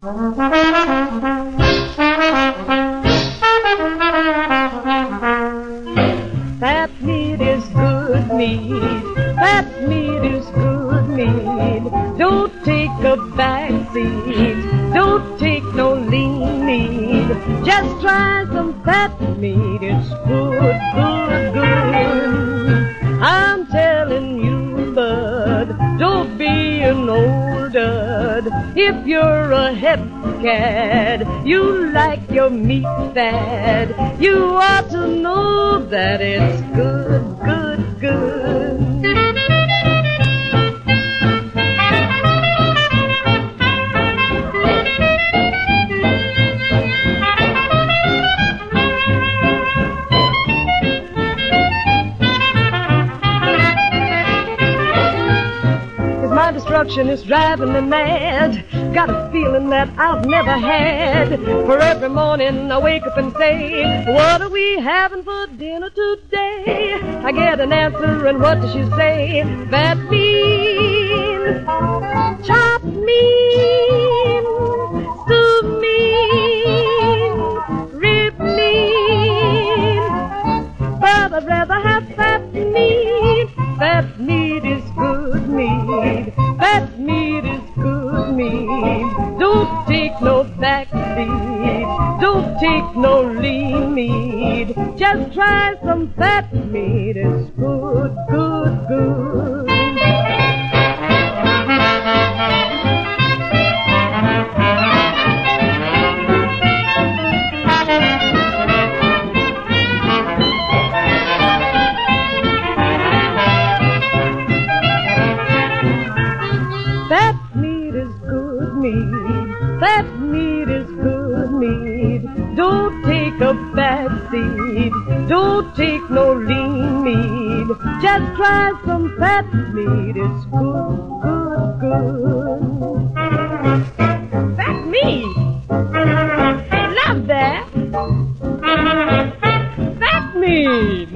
Fat meat is good meat. Fat meat is good meat. Don't take a back seat. Don't take no lean meat. Just try some fat meat. It's good, good, good. I'm telling you, bud, don't be an old dud. If you're a hep cat, you like your meat fat, you ought to know that it's good, good, good. My destruction is driving me mad. Got a feeling that I've never had. For every morning I wake up and say, what are we having for dinner today? I get an answer, and what does she say? Fat meat, chopped meat, stew meat, rib meat. But I'd rather have fat meat. Fat meat is good meat. Fat meat is good meat. Don't take no back seat. Don't take no lean meat. Just try some fat meat. It's good, good, good. Fat meat is good meat. Fat meat is good meat. Don't take a back seat. Don't take no lean meat. Just try some fat meat. It's good, good, good. Fat meat. Love that. Fat meat.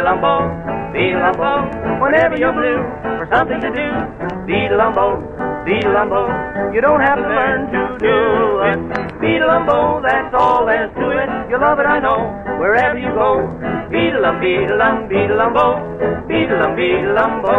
Beedle-umbo, beedle-umbo. Whenever you're blue for something to do, beedle-umbo, beedle-umbo. You don't have to learn to do it. Beedle-umbo, that's all there's to it. You love it, I know, wherever you go. Beedle-um, beedle-um, beedle-umbo, beedle-um, beedle-umbo.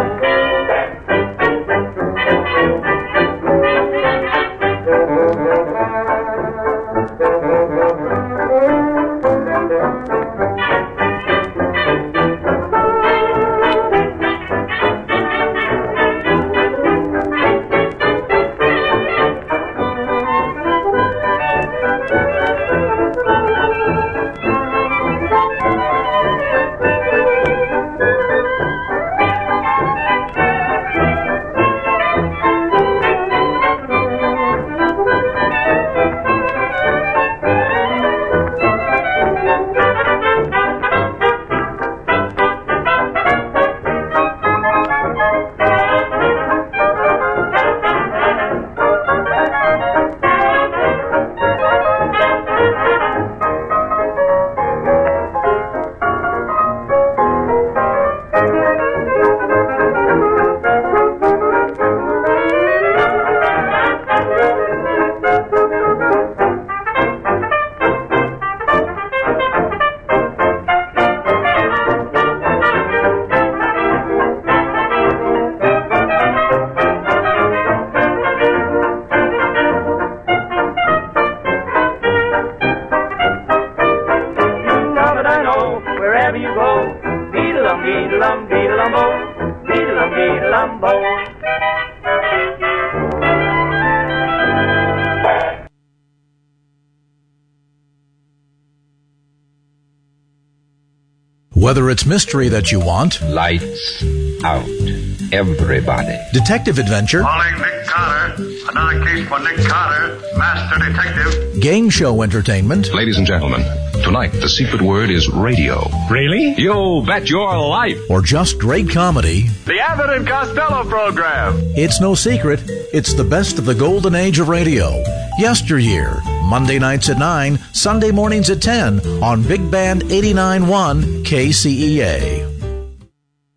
Whether it's mystery that you want, lights out, everybody. Detective adventure, calling Nick Carter, another case for Nick Carter, master detective. Game show entertainment. Ladies and gentlemen, tonight the secret word is radio. Really? You bet your life. Or just great comedy. The Abbott and Costello program. It's no secret. It's the best of the golden age of radio. Yesteryear. Monday nights at 9, Sunday mornings at 10 on Big Band 89.1 KCEA.